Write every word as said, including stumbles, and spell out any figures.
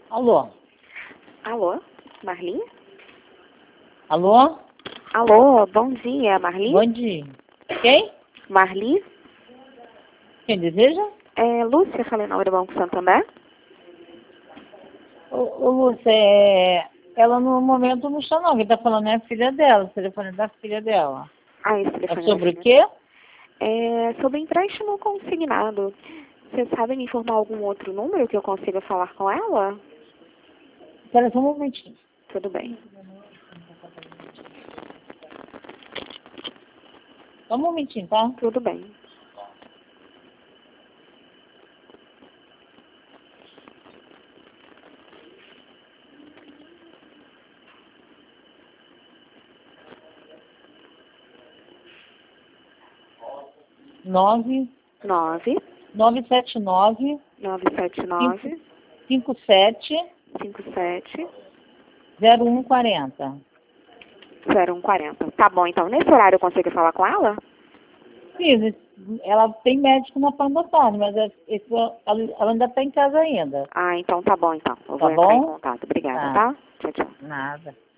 Alô? Alô, Marli? Alô? Alô, bom dia, Marli? Bom dia. Quem? Marli? Quem deseja? É Lúcia, falei na hora do Banco Santander. Ô, ô Lúcia, é... ela no momento não está não. Quem está falando é a filha dela, o telefone da filha dela. Ah, esse É telefone sobre da o filha. quê? É sobre empréstimo consignado. Você sabe me informar algum outro número que eu consiga falar com ela? Espera só um momentinho. Tudo bem. Só um momentinho, tá? Tudo bem. Nove, Nove, nove sete nove, nove sete nove, cinco sete, cinco sete, zero um quarenta. zero um quarenta. Tá bom, então. Nesse horário eu consigo falar com ela? Sim, ela tem médico na parte da tarde, mas é- esse- ela, ela ainda está em casa ainda. Ah, então tá bom, então. Eu Tá vou entrar em bom? contato. Obrigada, Tá. tá? Tchau, tchau. Nada.